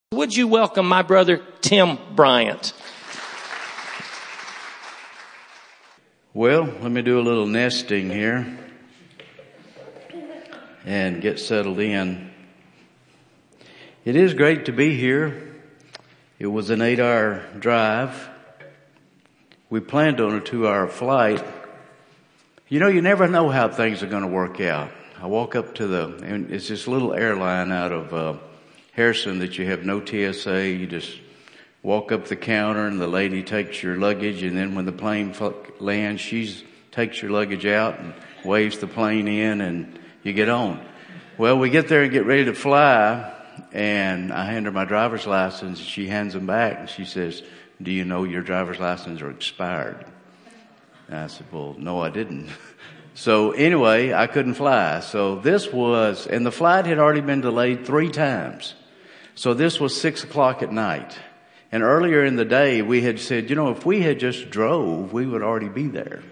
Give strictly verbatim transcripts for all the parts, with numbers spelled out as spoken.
Would you welcome my brother, Tim Bryant? Well, let me do a little nesting here and get settled in. It is great to be here. It was an eight-hour drive. We planned on a two-hour flight. You know, you never know how things are going to work out. I walk up to the, and it's this little airline out of uh, Harrison that you have no T S A. You just walk up the counter and the lady takes your luggage, and then when the plane lands, she takes your luggage out and waves the plane in and you get on. Well, we get there and get ready to fly, and I hand her my driver's license, and she hands them back, and she says, "Do you know your driver's license are expired?" And I said, "Well, no, I didn't." So anyway, I couldn't fly. So this was, and the flight had already been delayed three times. So this was six o'clock at night. And earlier in the day, we had said, you know, if we had just drove, we would already be there.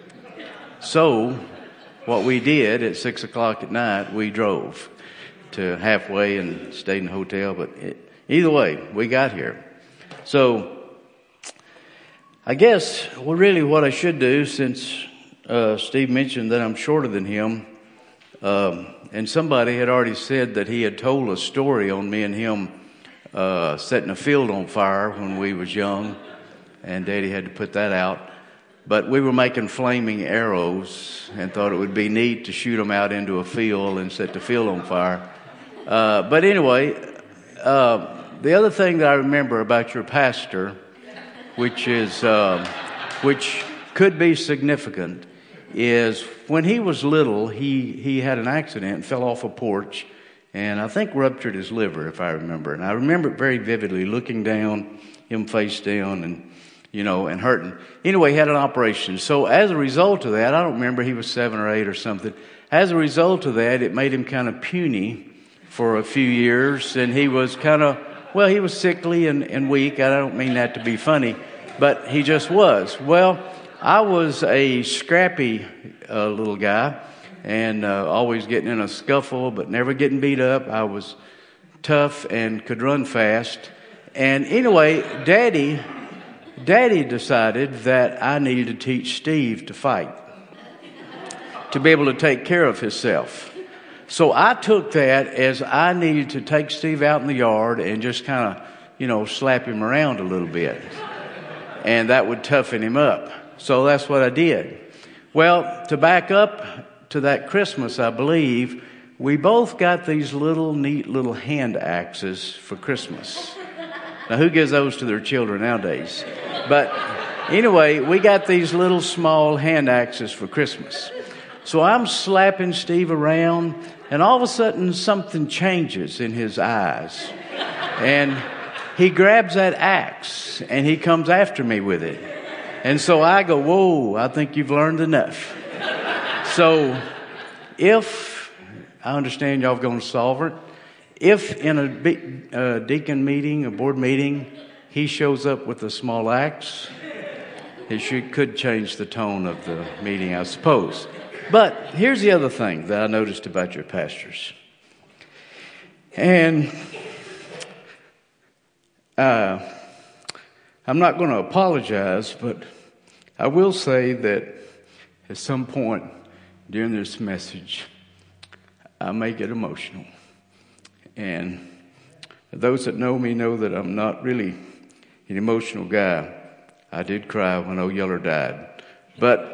So what we did at six o'clock at night, we drove to halfway and stayed in the hotel. But it, either way, we got here. So I guess, well, really what I should do, since uh, Steve mentioned that I'm shorter than him, um, and somebody had already said that he had told a story on me and him uh setting a field on fire when we was young, and Daddy had to put that out. But we were making flaming arrows and thought it would be neat to shoot them out into a field and set the field on fire. Uh but anyway, uh the other thing that I remember about your pastor, which is uh, which could be significant, is when he was little, he he had an accident and fell off a porch, and I think ruptured his liver, if I remember. And I remember it very vividly, looking down, him face down, and, you know, and hurting. Anyway, he had an operation. So as a result of that, I don't remember, he was seven or eight or something. As a result of that, it made him kind of puny for a few years. And he was kind of, well, he was sickly and, and weak. I don't mean that to be funny, but he just was. Well, I was a scrappy uh, little guy. And uh, always getting in a scuffle, but never getting beat up. I was tough and could run fast. And anyway, Daddy, Daddy decided that I needed to teach Steve to fight, to be able to take care of himself. So I took that as I needed to take Steve out in the yard and just kind of, you know, slap him around a little bit. And that would toughen him up. So that's what I did. Well, to back up to that Christmas, I believe, we both got these little neat little hand axes for Christmas. Now, who gives those to their children nowadays? But anyway, we got these little small hand axes for Christmas. So I'm slapping Steve around, and all of a sudden something changes in his eyes. And he grabs that axe, and he comes after me with it. And so I go, "Whoa, I think you've learned enough." So, if, I understand y'all going to solve it, if in a uh, deacon meeting, a board meeting, he shows up with a small axe, it should, could change the tone of the meeting, I suppose. But here's the other thing that I noticed about your pastors. And uh, I'm not going to apologize, but I will say that at some point during this message, I may get emotional. And those that know me know that I'm not really an emotional guy. I did cry when old Yeller died. But,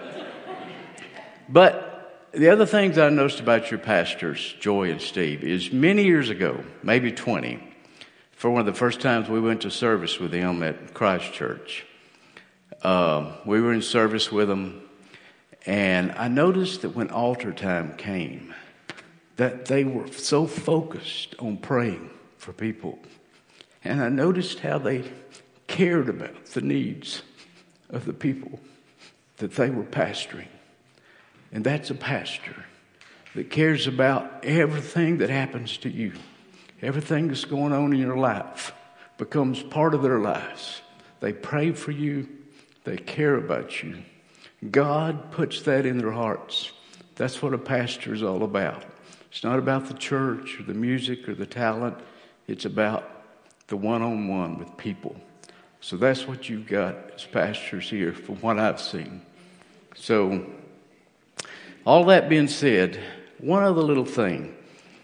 but the other things I noticed about your pastors, Joy and Steve, is many years ago, maybe twenty, for one of the first times we went to service with them at Christ Church. Uh, we were in service with them. And I noticed that when altar time came, that they were so focused on praying for people. And I noticed how they cared about the needs of the people that they were pastoring. And that's a pastor that cares about everything that happens to you. Everything that's going on in your life becomes part of their lives. They pray for you. They care about you. God puts that in their hearts. That's what a pastor is all about. It's not about the church or the music or the talent. It's about the one-on-one with people. So that's what you've got as pastors here from what I've seen. So all that being said, one other little thing.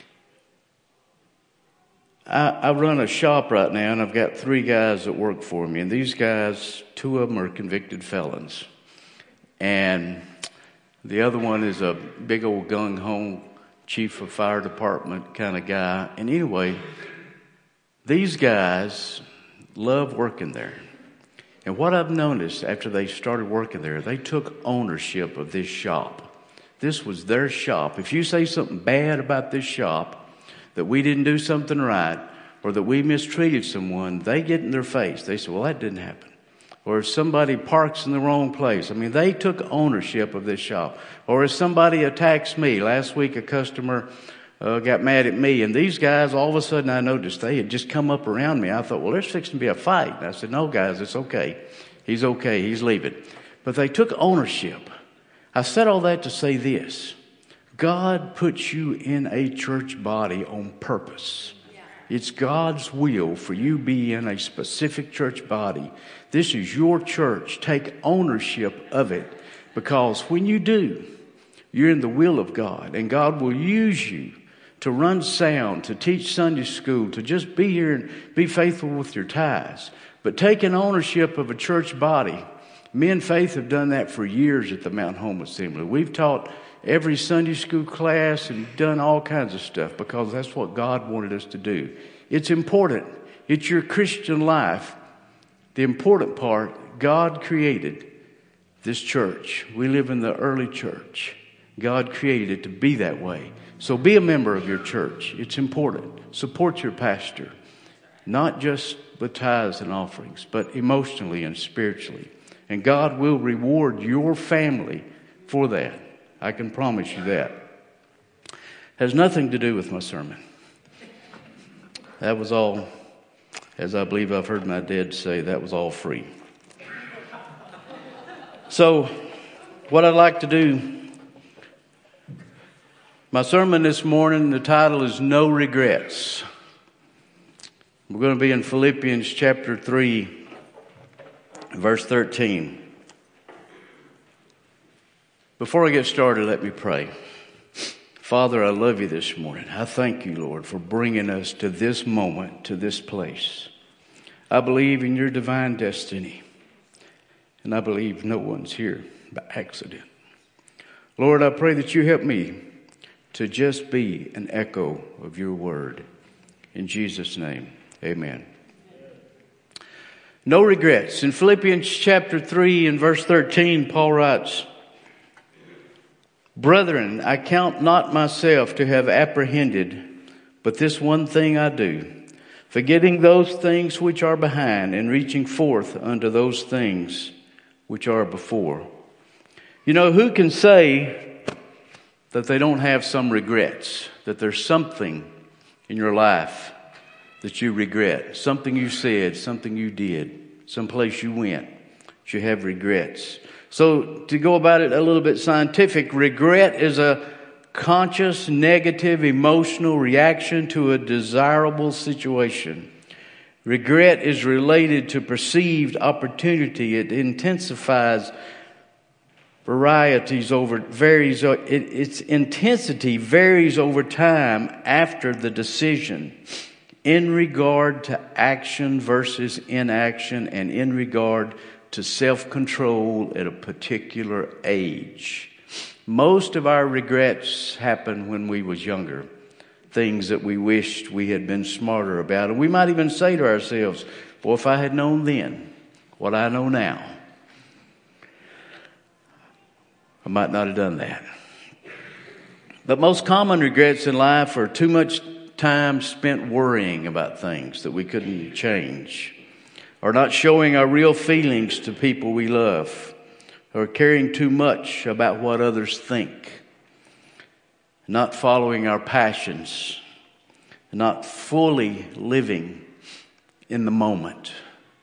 I, I run a shop right now, and I've got three guys that work for me. And these guys, two of them are convicted felons. And the other one is a big old gung-ho chief of fire department kind of guy. And anyway, these guys love working there. And what I've noticed after they started working there, they took ownership of this shop. This was their shop. If you say something bad about this shop, that we didn't do something right, or that we mistreated someone, they get in their face. They say, well, that didn't happen. Or if somebody parks in the wrong place. I mean, they took ownership of this shop. Or if somebody attacks me. Last week, a customer uh, got mad at me. And these guys, all of a sudden, I noticed they had just come up around me. I thought, well, there's fixing to be a fight. And I said, no, guys, it's okay. He's okay. He's leaving. But they took ownership. I said all that to say this. God puts you in a church body on purpose. It's God's will for you to be in a specific church body. This is your church. Take ownership of it. Because when you do, you're in the will of God. And God will use you to run sound, to teach Sunday school, to just be here and be faithful with your tithes. But taking ownership of a church body, me and Faith have done that for years at the Mount Home Assembly. We've taught every Sunday school class and done all kinds of stuff because that's what God wanted us to do. It's important. It's your Christian life. The important part, God created this church. We live in the early church. God created it to be that way. So be a member of your church. It's important. Support your pastor. Not just with tithes and offerings, but emotionally and spiritually. And God will reward your family for that. I can promise you that. Has nothing to do with my sermon. That was all, as I believe I've heard my dad say, that was all free. So, what I'd like to do, my sermon this morning, the title is No Regrets. We're going to be in Philippians chapter three, verse thirteen. Before I get started, let me pray. Father, I love you this morning. I thank you, Lord, for bringing us to this moment, to this place. I believe in your divine destiny, and I believe no one's here by accident. Lord, I pray that you help me to just be an echo of your word. In Jesus' name, amen. No regrets. In Philippians chapter three and verse thirteen, Paul writes, Brethren, I count not myself to have apprehended, but this one thing I do, forgetting those things which are behind and reaching forth unto those things which are before. You know, who can say that they don't have some regrets, that there's something in your life that you regret, something you said, something you did, someplace you went, that you have regrets. So to go about it a little bit scientific, regret is a conscious, negative, emotional reaction to a desirable situation. Regret is related to perceived opportunity. It intensifies varieties over varies. It, its intensity varies over time after the decision, in regard to action versus inaction, and in regard to self-control at a particular age. Most of our regrets happen when we was younger. Things that we wished we had been smarter about. And we might even say to ourselves, well, if I had known then what I know now, I might not have done that. But most common regrets in life are too much time spent worrying about things that we couldn't change, or not showing our real feelings to people we love, or caring too much about what others think, not following our passions, not fully living in the moment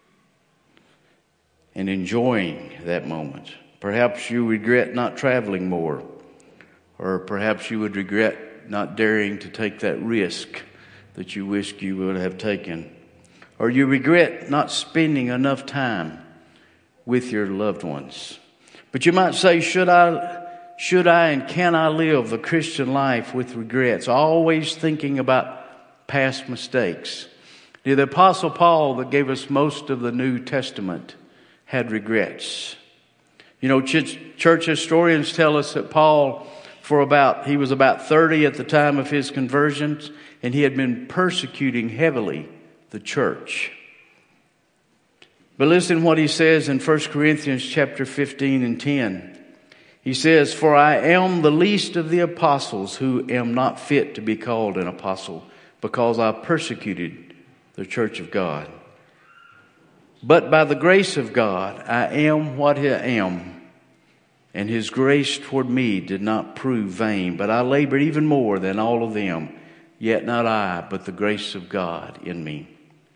and enjoying that moment. Perhaps you regret not traveling more, or perhaps you would regret not daring to take that risk that you wish you would have taken. or you regret not spending enough time with your loved ones. But you might say, should I, should I and can I live the Christian life with regrets? Always thinking about past mistakes. The Apostle Paul, that gave us most of the New Testament, had regrets. You know, ch- church historians tell us that Paul, for about, he was about thirty at the time of his conversions, and he had been persecuting heavily the church. But listen what he says in First Corinthians chapter fifteen and ten. He says, "For I am the least of the apostles, who am not fit to be called an apostle, because I persecuted the church of God. But by the grace of God, I am what I am, and his grace toward me did not prove vain. But I labored even more than all of them, yet not I, but the grace of God in me."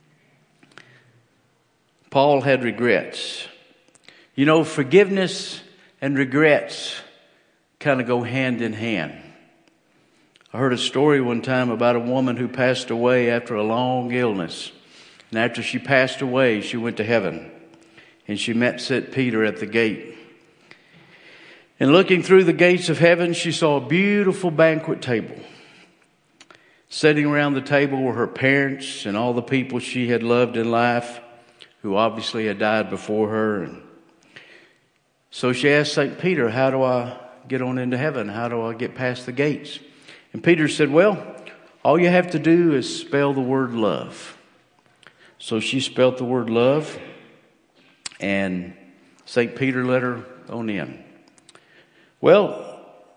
Paul had regrets. You know, forgiveness and regrets kind of go hand in hand. I heard a story one time about a woman who passed away after a long illness. And after she passed away, she went to heaven. And she met Saint Peter at the gate. And looking through the gates of heaven, she saw a beautiful banquet table. Sitting around the table were her parents and all the people she had loved in life, who obviously had died before her. And so she asked Saint Peter, "How do I get on into heaven? How do I get past the gates?" And Peter said, "Well, all you have to do is spell the word love." So she spelled the word love, and Saint Peter let her on in. Well,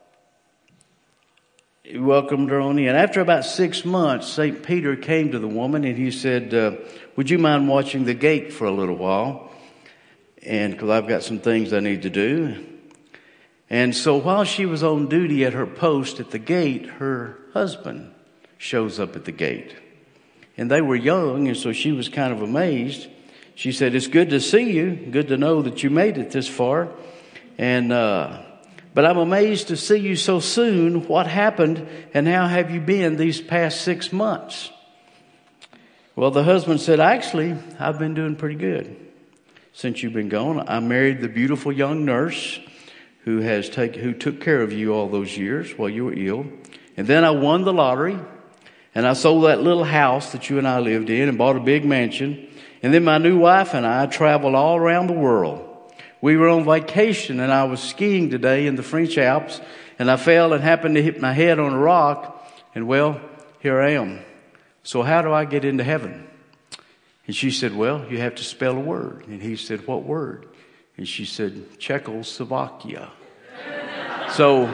he welcomed her on in. After about six months, Saint Peter came to the woman and he said, uh, "Would you mind watching the gate for a little while? And because I've got some things I need to do." And so while she was on duty at her post at the gate, her husband shows up at the gate. And they were young, and so she was kind of amazed. She said, "It's good to see you. Good to know that you made it this far. And uh, but I'm amazed to see you so soon. What happened, and how have you been these past six months?" Well, the husband said, "Actually, I've been doing pretty good since you've been gone. I married the beautiful young nurse who has take, who took care of you all those years while you were ill. And then I won the lottery, and I sold that little house that you and I lived in and bought a big mansion. And then my new wife and I traveled all around the world. We were on vacation, and I was skiing today in the French Alps, and I fell and happened to hit my head on a rock, and well, here I am. So how do I get into heaven?" And she said, "Well, you have to spell a word." And he said, "What word?" And she said, "Czechoslovakia." So,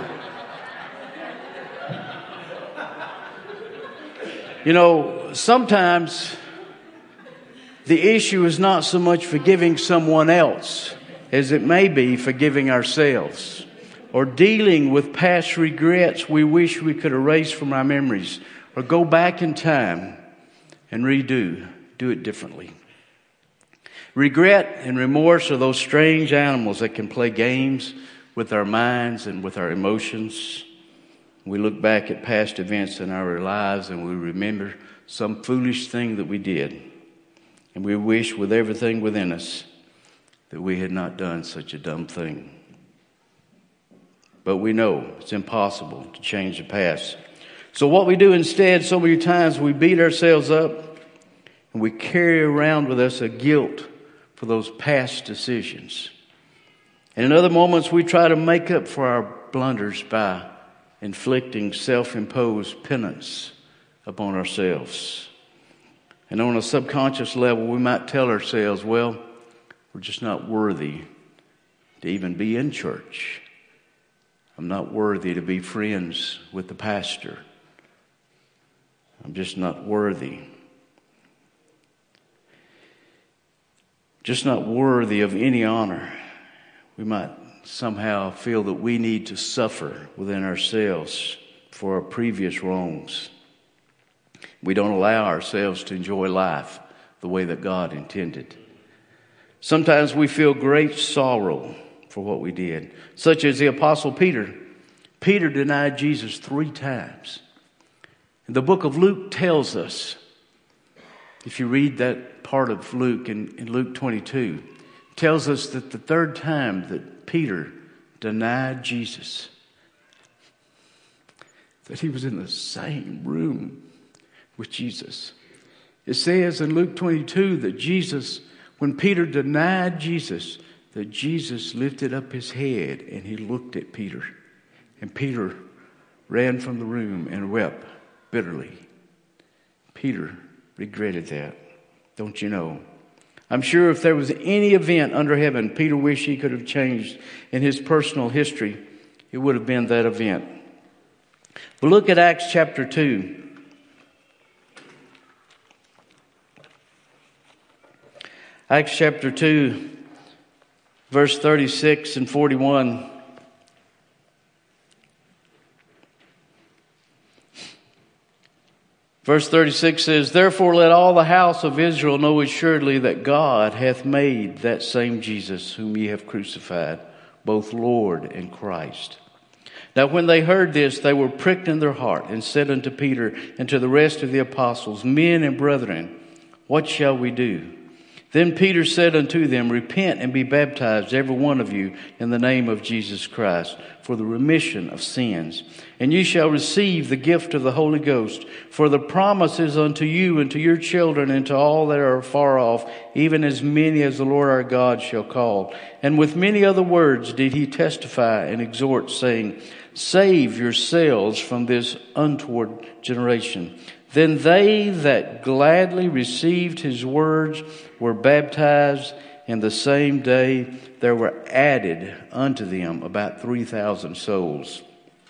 you know, sometimes the issue is not so much forgiving someone else as it may be forgiving ourselves, or dealing with past regrets we wish we could erase from our memories, or go back in time and redo, do it differently. Regret and remorse are those strange animals that can play games with our minds and with our emotions. We look back at past events in our lives and we remember some foolish thing that we did. And we wish with everything within us that we had not done such a dumb thing. But we know it's impossible to change the past. So what we do instead, so many times we beat ourselves up and we carry around with us a guilt for those past decisions. And in other moments, we try to make up for our blunders by inflicting self-imposed penance upon ourselves. And on a subconscious level, we might tell ourselves, well, we're just not worthy to even be in church. I'm not worthy to be friends with the pastor. I'm just not worthy. Just not worthy of any honor. We might somehow feel that we need to suffer within ourselves for our previous wrongs. We don't allow ourselves to enjoy life the way that God intended. Sometimes we feel great sorrow for what we did, such as the Apostle Peter. Peter denied Jesus three times. And the book of Luke tells us if you read that part of Luke in, in Luke twenty-two, it tells us that the third time that Peter denied Jesus, that he was in the same room with Jesus. It says in Luke twenty-two that Jesus, when Peter denied Jesus, that Jesus lifted up his head and he looked at Peter. And Peter ran from the room and wept bitterly. Peter regretted that. Don't you know? I'm sure if there was any event under heaven Peter wished he could have changed in his personal history, it would have been that event. But look at Acts chapter two. Acts chapter two, verse thirty-six and forty-one. Verse thirty-six says, "Therefore let all the house of Israel know assuredly that God hath made that same Jesus whom ye have crucified, both Lord and Christ." Now when they heard this, they were pricked in their heart, and said unto Peter and to the rest of the apostles, "Men and brethren, what shall we do?" Then Peter said unto them, "Repent and be baptized, every one of you, in the name of Jesus Christ, for the remission of sins. And ye shall receive the gift of the Holy Ghost. For the promise is unto you and to your children and to all that are far off, even as many as the Lord our God shall call." And with many other words did he testify and exhort, saying, "Save yourselves from this untoward generation." Then they that gladly received his words were baptized, and the same day there were added unto them about three thousand souls.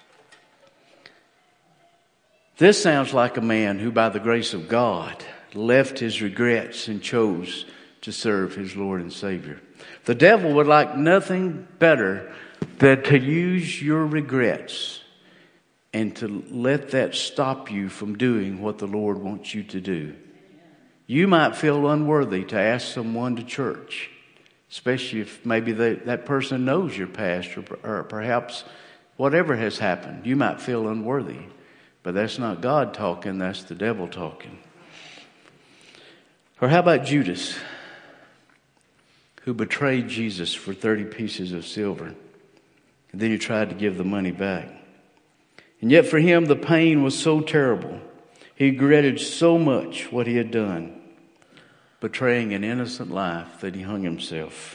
This sounds like a man who, by the grace of God, left his regrets and chose to serve his Lord and Savior. The devil would like nothing better than to use your regrets and to let that stop you from doing what the Lord wants you to do. You might feel unworthy to ask someone to church, especially if maybe they, that person knows your past, or, or perhaps whatever has happened. You might feel unworthy, but that's not God talking, that's the devil talking. Or how about Judas, who betrayed Jesus for thirty pieces of silver, and then he tried to give the money back. And yet for him the pain was so terrible. He regretted so much what he had done, betraying an innocent life, that he hung himself.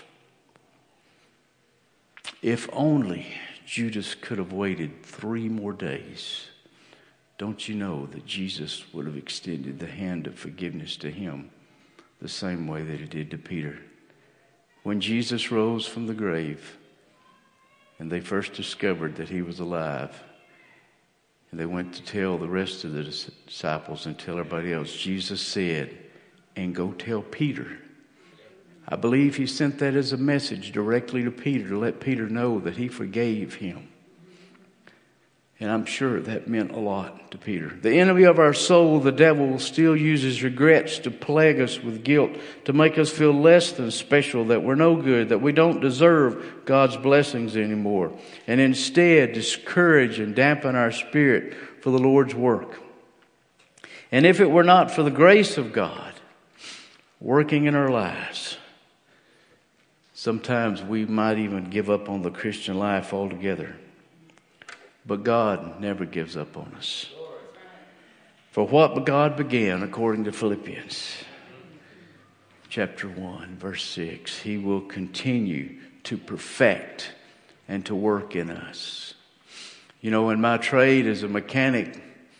If only Judas could have waited three more days, don't you know that Jesus would have extended the hand of forgiveness to him the same way that he did to Peter. When Jesus rose from the grave and they first discovered that he was alive, and they went to tell the rest of the disciples and tell everybody else, Jesus said, "And go tell Peter." I believe he sent that as a message directly to Peter to let Peter know that he forgave him. And I'm sure that meant a lot to Peter. The enemy of our soul, the devil, still uses regrets to plague us with guilt, to make us feel less than special, that we're no good, that we don't deserve God's blessings anymore, and instead discourage and dampen our spirit for the Lord's work. And if it were not for the grace of God working in our lives, sometimes we might even give up on the Christian life altogether. But God never gives up on us. For what God began, according to Philippians chapter one, verse six, he will continue to perfect and to work in us. You know, in my trade as a mechanic,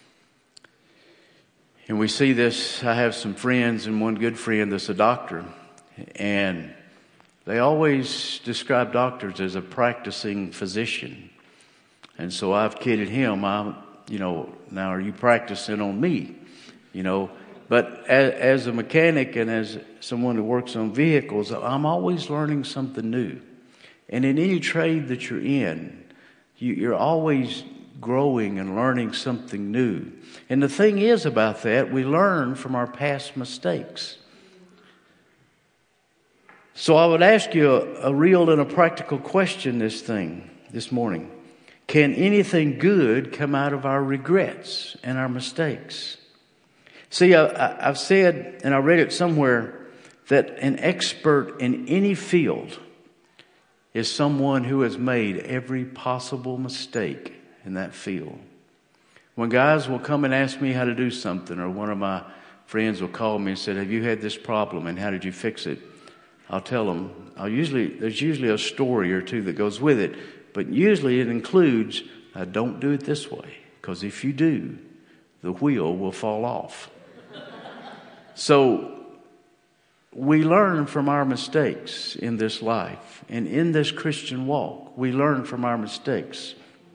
and we see this, I have some friends and one good friend that's a doctor, and they always describe doctors as a practicing physician. And so I've kidded him, I'm, you know, now are you practicing on me? You know, but as, as a mechanic and as someone who works on vehicles, I'm always learning something new. And in any trade that you're in, you, you're always growing and learning something new. And the thing is about that, we learn from our past mistakes. So I would ask you a, a real and a practical question this thing, this morning. Can anything good come out of our regrets and our mistakes? See, I, I've said, and I read it somewhere, that an expert in any field is someone who has made every possible mistake in that field. When guys will come and ask me how to do something, or one of my friends will call me and say, have you had this problem and how did you fix it? I'll tell them, I'll usually, there's usually a story or two that goes with it, but usually it includes, uh, don't do it this way, because if you do, the wheel will fall off. So, we learn from our mistakes in this life. And in this Christian walk, we learn from our mistakes.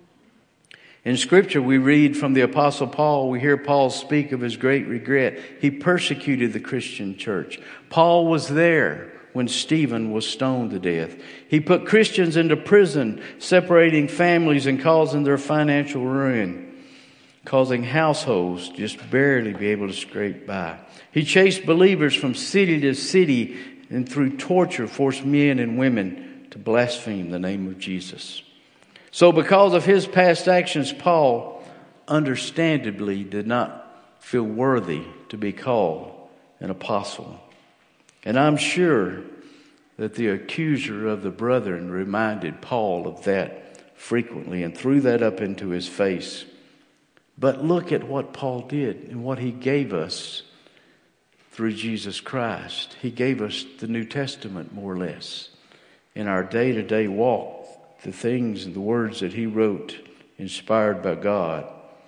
In Scripture, we read from the Apostle Paul, we hear Paul speak of his great regret. He persecuted the Christian church. Paul was there when Stephen was stoned to death. He put Christians into prison, separating families and causing their financial ruin, causing households to just barely be able to scrape by. He chased believers from city to city and through torture forced men and women to blaspheme the name of Jesus. So because of his past actions, Paul understandably did not feel worthy to be called an apostle. And I'm sure that the accuser of the brethren reminded Paul of that frequently and threw that up into his face. But look at what Paul did and what he gave us through Jesus Christ. He gave us the New Testament, more or less. In our day-to-day walk, the things and the words that he wrote, inspired by God.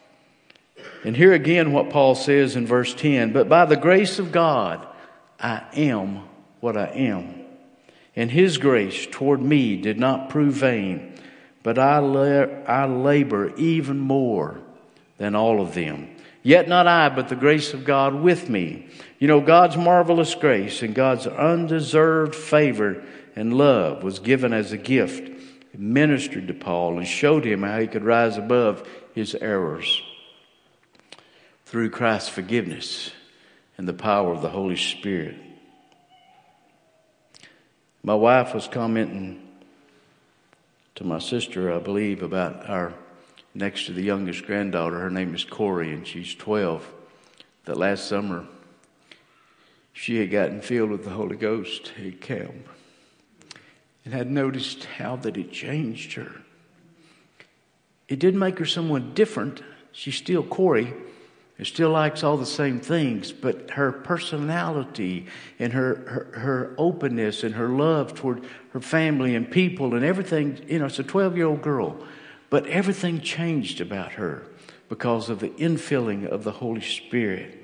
And here again what Paul says in verse ten, but by the grace of God, I am what I am. And his grace toward me did not prove vain, but I, la- I labor even more than all of them. Yet not I, but the grace of God with me. You know, God's marvelous grace and God's undeserved favor and love was given as a gift. It ministered to Paul and showed him how he could rise above his errors through Christ's forgiveness and the power of the Holy Spirit. My wife was commenting to my sister, I believe, about our next to the youngest granddaughter. Her name is Corey, and she's twelve. That last summer, she had gotten filled with the Holy Ghost at camp and had noticed how that it changed her. It didn't make her someone different. She's still Corey and still likes all the same things, but her personality and her, her, her openness and her love toward her family and people and everything, you know, it's a twelve-year-old girl. But everything changed about her because of the infilling of the Holy Spirit.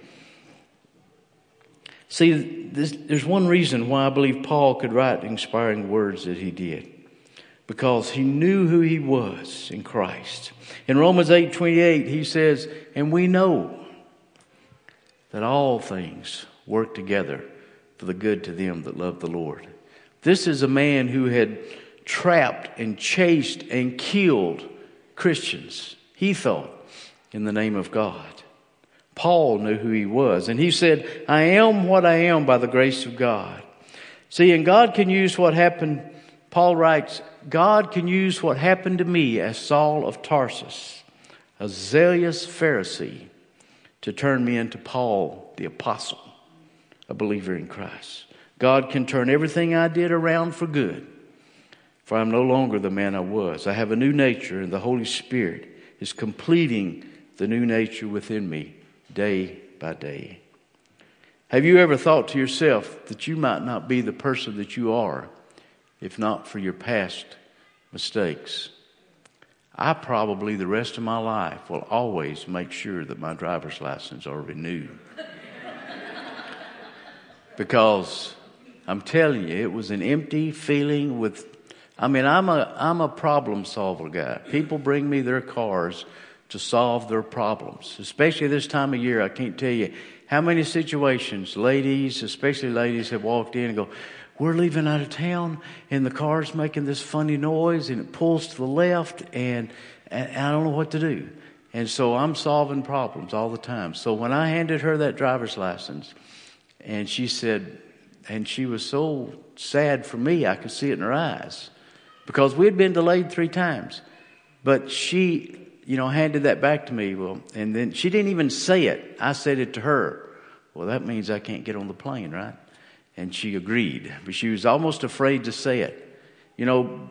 See, this, there's one reason why I believe Paul could write inspiring words that he did. Because he knew who he was in Christ. In Romans eight twenty-eight, he says, and we know that all things work together for the good to them that love the Lord. This is a man who had trapped and chased and killed Christians, he thought, in the name of God. Paul knew who he was, and he said, I am what I am by the grace of God. See, and God can use what happened, Paul writes, God can use what happened to me as Saul of Tarsus, a zealous Pharisee, to turn me into Paul the apostle, a believer in Christ. God can turn everything I did around for good. For I'm no longer the man I was. I have a new nature, and the Holy Spirit is completing the new nature within me day by day. Have you ever thought to yourself that you might not be the person that you are if not for your past mistakes? I probably the rest of my life will always make sure that my driver's license are renewed. Because I'm telling you, it was an empty feeling with I mean, I'm a I'm a problem solver guy. People bring me their cars to solve their problems, especially this time of year. I can't tell you how many situations ladies, especially ladies, have walked in and go, we're leaving out of town and the car's making this funny noise and it pulls to the left and, and I don't know what to do. And so I'm solving problems all the time. So when I handed her that driver's license and she said, and she was so sad for me, I could see it in her eyes. Because we had been delayed three times. But she, you know, handed that back to me. Well, and then she didn't even say it. I said it to her. well, that means I can't get on the plane, right? And she agreed, but she was almost afraid to say it. You know,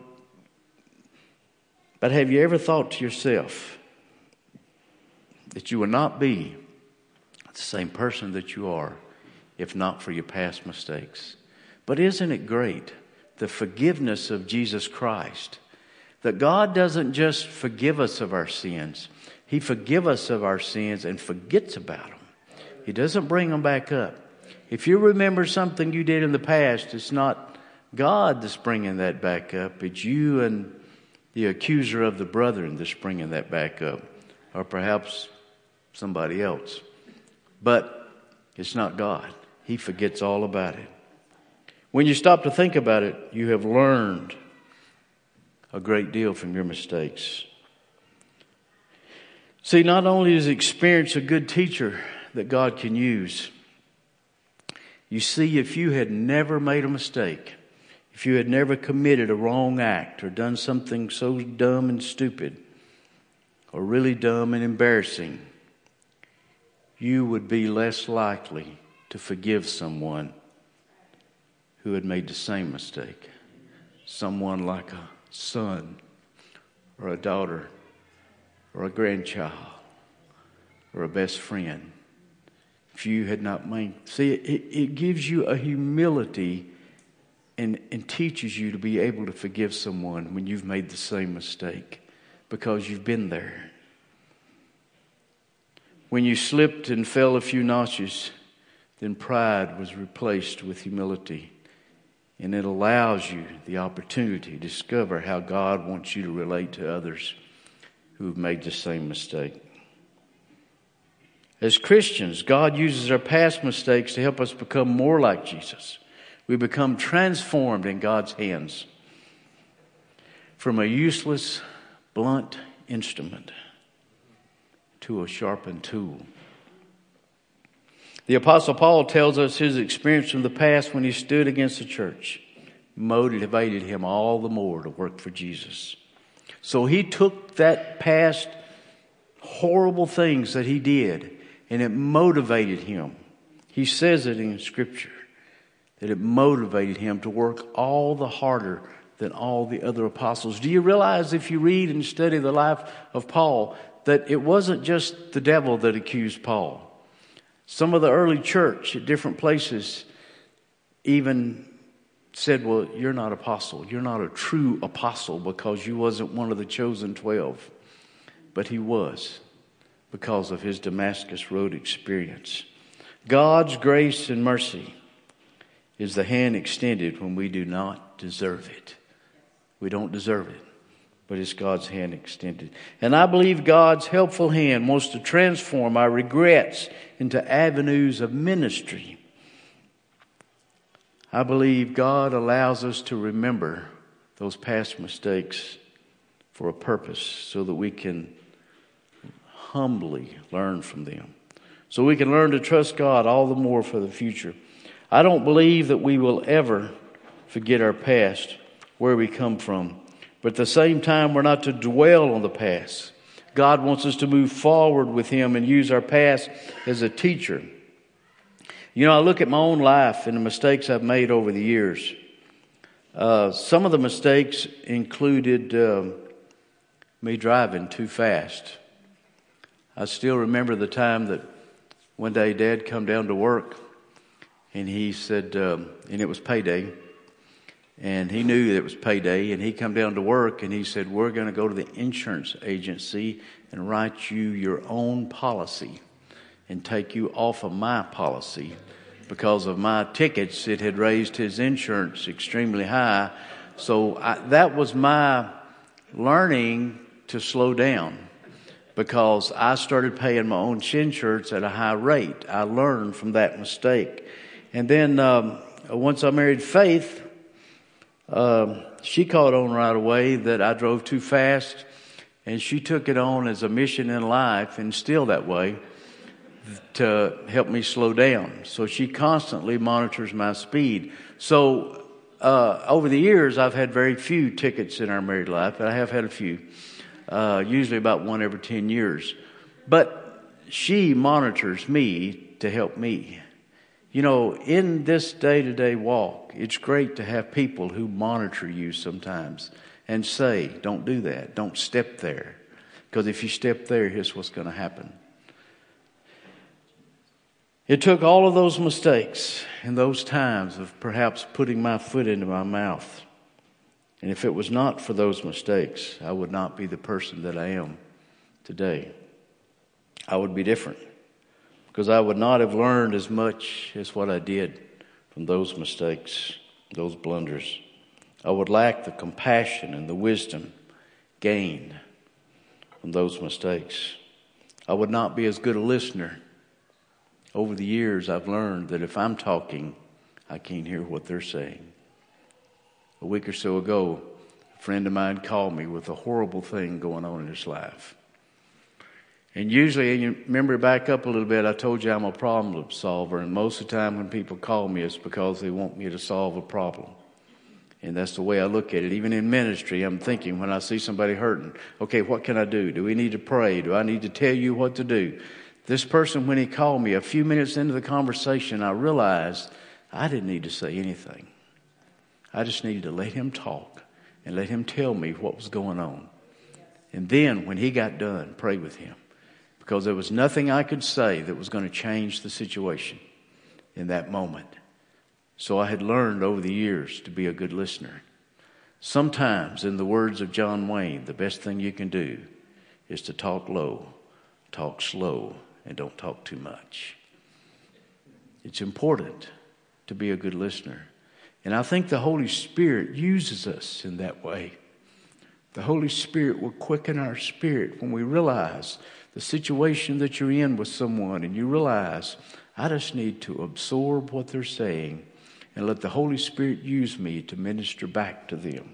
but have you ever thought to yourself that you will not be the same person that you are if not for your past mistakes? But isn't it great, the forgiveness of Jesus Christ, that God doesn't just forgive us of our sins. He forgives us of our sins and forgets about them. He doesn't bring them back up. If you remember something you did in the past, it's not God that's bringing that back up. It's you and the accuser of the brethren that's bringing that back up. Or perhaps somebody else. But it's not God. He forgets all about it. When you stop to think about it, you have learned a great deal from your mistakes. See, not only is experience a good teacher that God can use, you see, if you had never made a mistake, if you had never committed a wrong act or done something so dumb and stupid or really dumb and embarrassing, you would be less likely to forgive someone who had made the same mistake. Someone like a son or a daughter or a grandchild or a best friend. If you had not made... See, it, it gives you a humility and, and teaches you to be able to forgive someone when you've made the same mistake because you've been there. When you slipped and fell a few notches, then pride was replaced with humility. And it allows you the opportunity to discover how God wants you to relate to others who have made the same mistake. As Christians, God uses our past mistakes to help us become more like Jesus. We become transformed in God's hands from a useless, blunt instrument to a sharpened tool. The Apostle Paul tells us his experience from the past when he stood against the church motivated him all the more to work for Jesus. So he took that past horrible things that he did and it motivated him. He says it in Scripture that it motivated him to work all the harder than all the other apostles. Do you realize if you read and study the life of Paul that it wasn't just the devil that accused Paul? Some of the early church at different places even said, well, you're not apostle. You're not a true apostle because you wasn't one of the chosen twelve. But he was because of his Damascus Road experience. God's grace and mercy is the hand extended when we do not deserve it. We don't deserve it, but it's God's hand extended. And I believe God's helpful hand wants to transform our regrets into avenues of ministry. I believe God allows us to remember those past mistakes for a purpose so that we can humbly learn from them. So we can learn to trust God all the more for the future. I don't believe that we will ever forget our past, where we come from. But at the same time, we're not to dwell on the past. God wants us to move forward with Him and use our past as a teacher. You know, I look at my own life and the mistakes I've made over the years. Uh, some of the mistakes included uh, me driving too fast. I still remember the time that one day Dad come down to work and he said, um, and it was payday. And he knew that it was payday, and he come down to work, and he said, we're going to go to the insurance agency and write you your own policy and take you off of my policy. Because of my tickets, it had raised his insurance extremely high. So I, that was my learning to slow down, because I started paying my own insurance at a high rate. I learned from that mistake. And then um, once I married Faith, Uh, she caught on right away that I drove too fast, and she took it on as a mission in life, and still that way, to help me slow down. So she constantly monitors my speed. So uh, over the years, I've had very few tickets in our married life, but I have had a few, uh, usually about one every ten years. But she monitors me to help me You know, in this day-to-day walk, it's great to have people who monitor you sometimes and say, don't do that. Don't step there. Because if you step there, here's what's going to happen. It took all of those mistakes and those times of perhaps putting my foot into my mouth. And if it was not for those mistakes, I would not be the person that I am today. I would be different. Because I would not have learned as much as what I did from those mistakes, those blunders. I would lack the compassion and the wisdom gained from those mistakes. I would not be as good a listener. Over the years, I've learned that if I'm talking, I can't hear what they're saying. A week or so ago, a friend of mine called me with a horrible thing going on in his life. And usually, and you remember back up a little bit, I told you I'm a problem solver. And most of the time when people call me, it's because they want me to solve a problem. And that's the way I look at it. Even in ministry, I'm thinking when I see somebody hurting, okay, what can I do? Do we need to pray? Do I need to tell you what to do? This person, when he called me, a few minutes into the conversation, I realized I didn't need to say anything. I just needed to let him talk and let him tell me what was going on. And then when he got done, pray with him. Because there was nothing I could say that was going to change the situation in that moment. So I had learned over the years to be a good listener. Sometimes, in the words of John Wayne, the best thing you can do is to talk low, talk slow, and don't talk too much. It's important to be a good listener. And I think the Holy Spirit uses us in that way. The Holy Spirit will quicken our spirit when we realize the situation that you're in with someone and you realize, I just need to absorb what they're saying and let the Holy Spirit use me to minister back to them.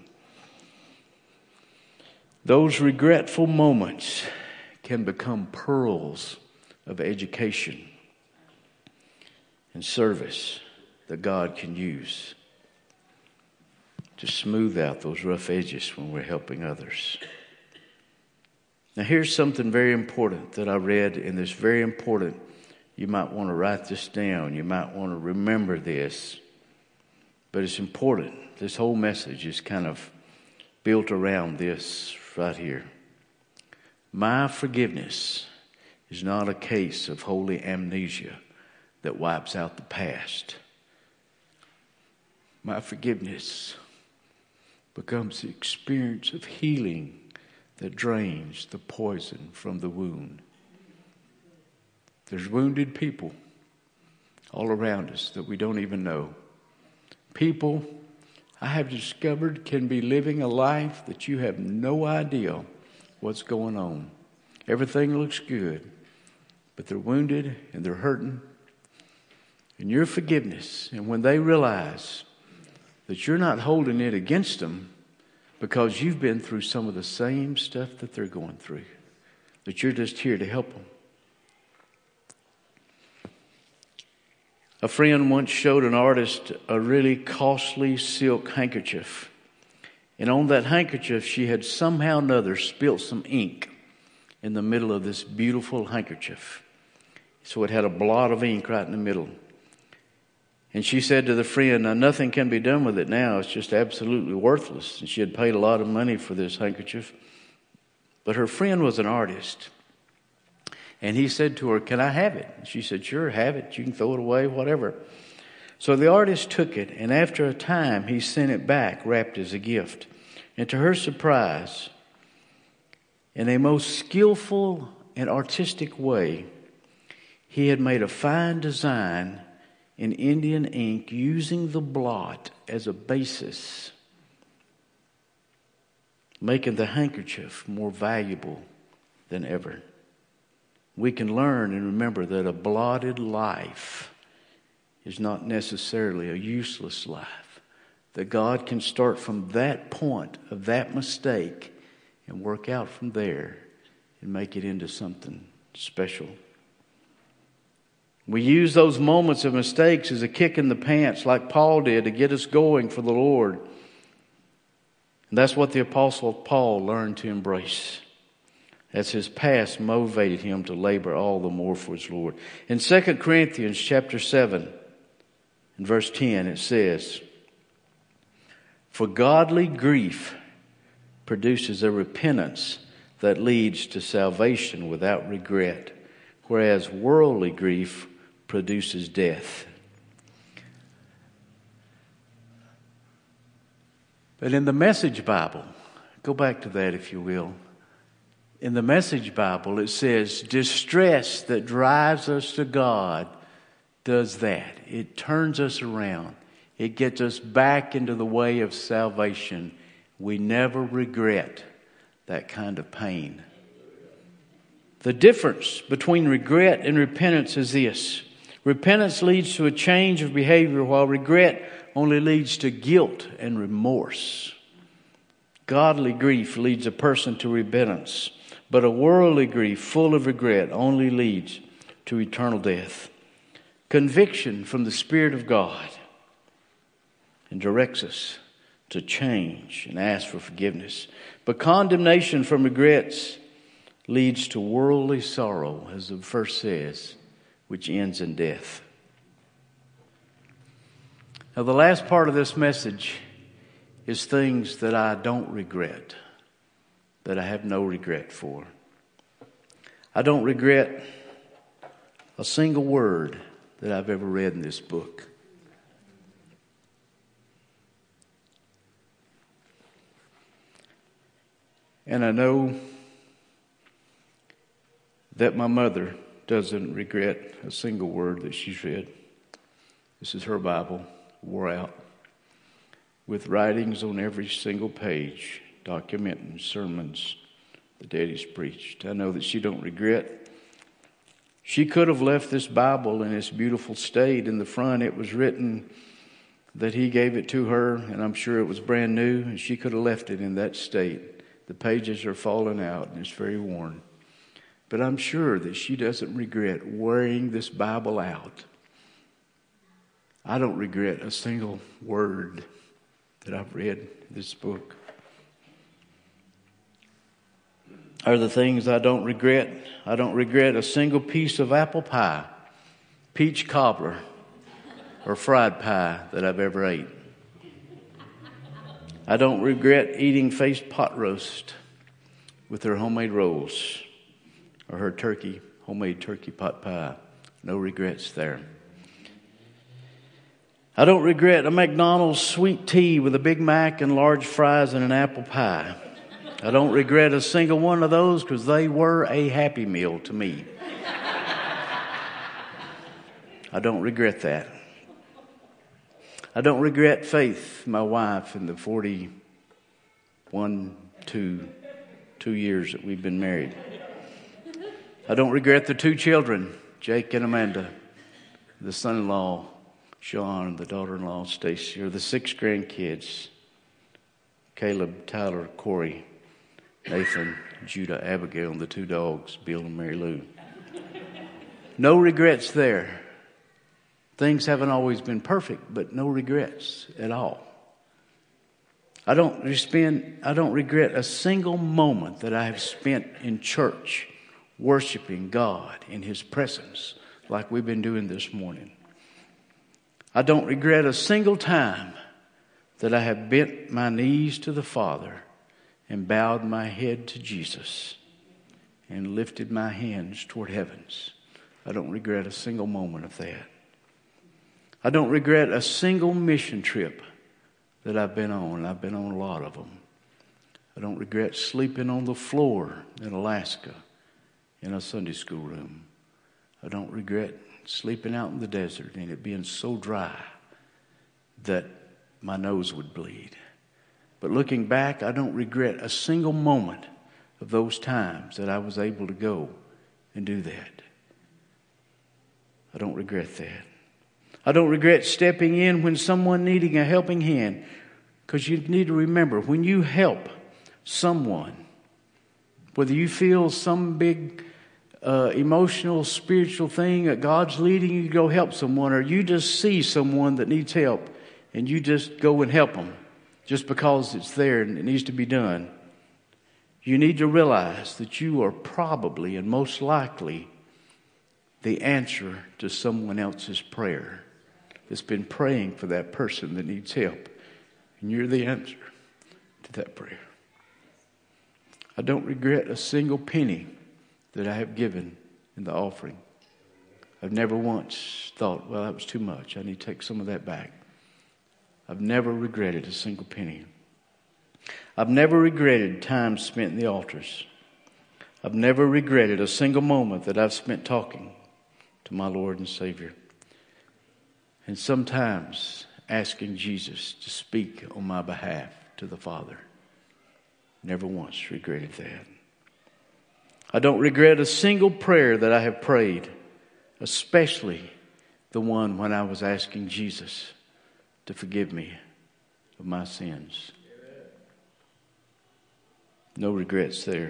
Those regretful moments can become pearls of education and service that God can use to smooth out those rough edges when we're helping others. Now here's something very important that I read, and it's very important. You might want to write this down. You might want to remember this. But it's important. This whole message is kind of built around this right here. My forgiveness is not a case of holy amnesia that wipes out the past. My forgiveness becomes the experience of healing that drains the poison from the wound. There's wounded people all around us that we don't even know. People, I have discovered, can be living a life that you have no idea what's going on. Everything looks good, but they're wounded and they're hurting. And your forgiveness, and when they realize that you're not holding it against them because you've been through some of the same stuff that they're going through, that you're just here to help them. A friend once showed an artist a really costly silk handkerchief. And on that handkerchief, she had somehow or another spilt some ink in the middle of this beautiful handkerchief. So it had a blot of ink right in the middle. And she said to the friend, now nothing can be done with it now. It's just absolutely worthless. And she had paid a lot of money for this handkerchief. But her friend was an artist. And he said to her, can I have it? And she said, sure, have it. You can throw it away, whatever. So the artist took it, and after a time, he sent it back, wrapped as a gift. And to her surprise, in a most skillful and artistic way, he had made a fine design in Indian ink using the blot as a basis, making the handkerchief more valuable than ever. We can learn and remember that a blotted life is not necessarily a useless life. That God can start from that point of that mistake and work out from there and make it into something special. We use those moments of mistakes as a kick in the pants like Paul did to get us going for the Lord. And that's what the Apostle Paul learned to embrace, as his past motivated him to labor all the more for his Lord. In Second Corinthians chapter seven, In verse ten it says, "For godly grief produces a repentance that leads to salvation without regret, whereas worldly grief produces death." But in the Message Bible, go back to that if you will. In the Message Bible it says, distress that drives us to God does that. It turns us around. It gets us back into the way of salvation. We never regret that kind of pain. The difference between regret and repentance is this. Repentance leads to a change of behavior, while regret only leads to guilt and remorse. Godly grief leads a person to repentance, but a worldly grief full of regret only leads to eternal death. Conviction from the Spirit of God and directs us to change and ask for forgiveness. But condemnation from regrets leads to worldly sorrow, as the verse says, which ends in death. Now, the last part of this message is things that I don't regret, that I have no regret for. I don't regret a single word that I've ever read in this book. And I know that my mother doesn't regret a single word that she's read. This is her Bible, wore out, with writings on every single page, documenting sermons the daddy's preached. I know that she don't regret. She could have left this Bible in its beautiful state. In the front, it was written that he gave it to her, and I'm sure it was brand new, and she could have left it in that state. The pages are falling out, and it's very worn. But I'm sure that she doesn't regret wearing this Bible out. I don't regret a single word that I've read in this book. Are the things I don't regret? I don't regret a single piece of apple pie, peach cobbler, or fried pie that I've ever ate. I don't regret eating Faith's pot roast with her homemade rolls or her turkey, homemade turkey pot pie. No regrets there. I don't regret a McDonald's sweet tea with a Big Mac and large fries and an apple pie. I don't regret a single one of those because they were a Happy Meal to me. I don't regret that. I don't regret Faith, my wife, in the forty-one, two, two years that we've been married. I don't regret the two children, Jake and Amanda, the son-in-law, Sean, and the daughter-in-law, Stacy, or the six grandkids, Caleb, Tyler, Corey, Nathan, Judah, Abigail, and the two dogs, Bill and Mary Lou. No regrets there. Things haven't always been perfect, but no regrets at all. I don't spend, I don't regret a single moment that I have spent in church worshiping God in His presence like we've been doing this morning. I don't regret a single time that I have bent my knees to the Father and bowed my head to Jesus and lifted my hands toward heavens. I don't regret a single moment of that. I don't regret a single mission trip that I've been on. I've been on a lot of them. I don't regret sleeping on the floor in Alaska in a Sunday school room. I don't regret sleeping out in the desert and it being so dry that my nose would bleed. But looking back, I don't regret a single moment of those times that I was able to go and do that. I don't regret that. I don't regret stepping in when someone needing a helping hand, because you need to remember, when you help someone, whether you feel some big uh, emotional, spiritual thing that God's leading you to go help someone, or you just see someone that needs help and you just go and help them just because it's there and it needs to be done, you need to realize that you are probably and most likely the answer to someone else's prayer that's been praying for that person that needs help. And you're the answer to that prayer. I don't regret a single penny that I have given in the offering. I've never once thought, well, that was too much. I need to take some of that back. I've never regretted a single penny. I've never regretted time spent in the altars. I've never regretted a single moment that I've spent talking to my Lord and Savior. And sometimes asking Jesus to speak on my behalf to the Father. Never once regretted that. I don't regret a single prayer that I have prayed, especially the one when I was asking Jesus to forgive me of my sins. No regrets there.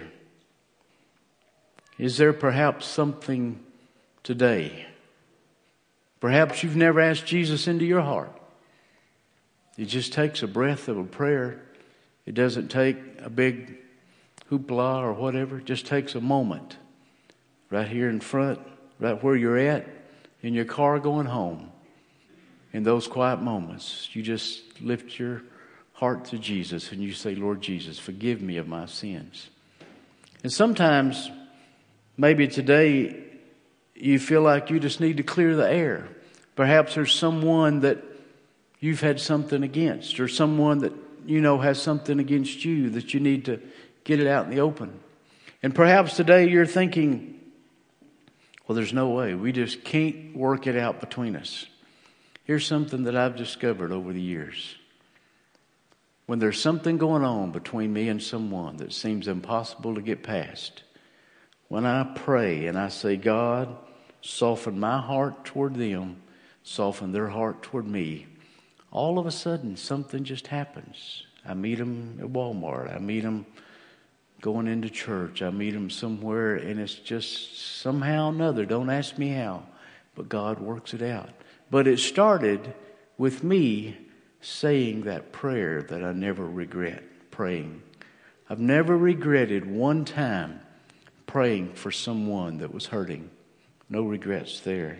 Is there perhaps something today? Perhaps you've never asked Jesus into your heart. It just takes a breath of a prayer. It doesn't take a big hoopla or whatever. It just takes a moment right here in front, right where you're at, in your car going home. In those quiet moments, you just lift your heart to Jesus and you say, Lord Jesus, forgive me of my sins. And sometimes, maybe today, you feel like you just need to clear the air. Perhaps there's someone that you've had something against, or someone that you know has something against you that you need to get it out in the open. And perhaps today you're thinking, well, there's no way. We just can't work it out between us. Here's something that I've discovered over the years. When there's something going on between me and someone that seems impossible to get past, when I pray and I say, God, soften my heart toward them, soften their heart toward me, all of a sudden something just happens. I meet them at Walmart. I meet them going into church. I meet them somewhere, and it's just somehow or another. Don't ask me how, but God works it out. But it started with me saying that prayer that I never regret praying. I've never regretted one time praying for someone that was hurting. No regrets there.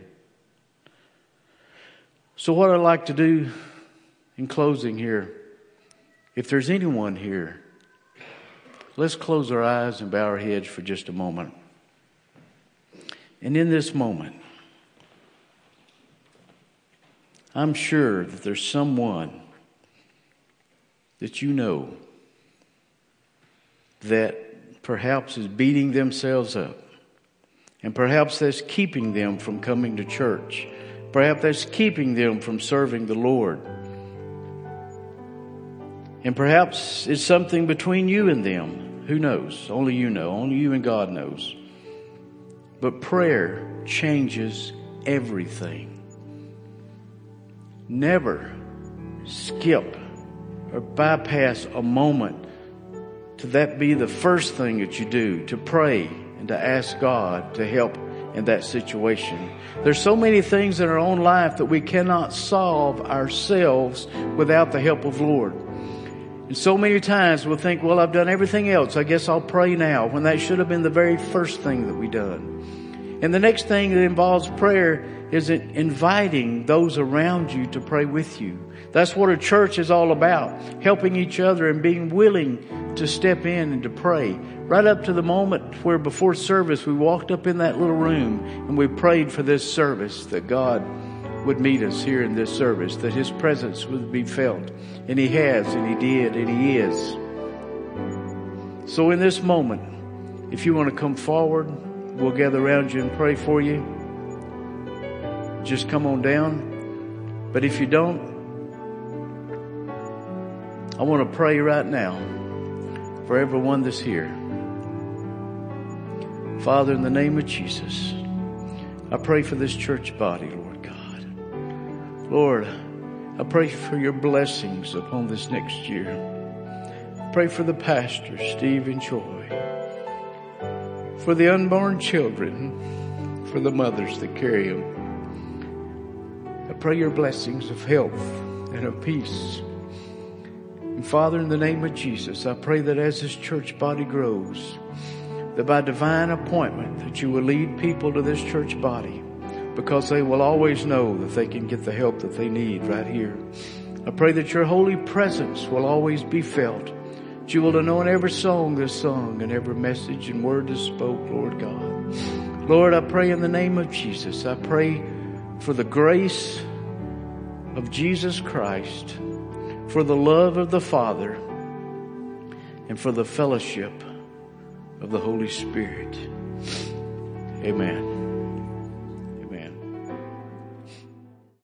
So what I'd like to do in closing here, if there's anyone here, let's close our eyes and bow our heads for just a moment. And in this moment, I'm sure that there's someone that you know that perhaps is beating themselves up. And perhaps that's keeping them from coming to church. Perhaps that's keeping them from serving the Lord. And perhaps it's something between you and them. Who knows? Only you know. Only you and God knows. But prayer changes everything. Never skip or bypass a moment to that be the first thing that you do, to pray and to ask God to help in that situation. There's so many things in our own life that we cannot solve ourselves without the help of the Lord. And so many times we'll think, well, I've done everything else. I guess I'll pray now, when that should have been the very first thing that we done. And the next thing that involves prayer is it inviting those around you to pray with you. That's what a church is all about. Helping each other and being willing to step in and to pray. Right up to the moment where before service we walked up in that little room and we prayed for this service, that God would meet us here in this service, that His presence would be felt. And He has, and He did, and He is. So in this moment, if you want to come forward, we'll gather around you and pray for you. Just come on down. But if you don't, I want to pray right now for everyone that's here. Father, in the name of Jesus, I pray for this church body, Lord God. Lord, I pray for your blessings upon this next year. I pray for the pastor, Steve and Joy. For the unborn children, for the mothers that carry them. I pray your blessings of health and of peace. And Father, in the name of Jesus, I pray that as this church body grows, that by divine appointment that you will lead people to this church body because they will always know that they can get the help that they need right here. I pray that your holy presence will always be felt. That you will anoint every song that's sung and every message and word that's spoke, Lord God. Lord, I pray in the name of Jesus. I pray for the grace of Jesus Christ, for the love of the Father, and for the fellowship of the Holy Spirit. Amen.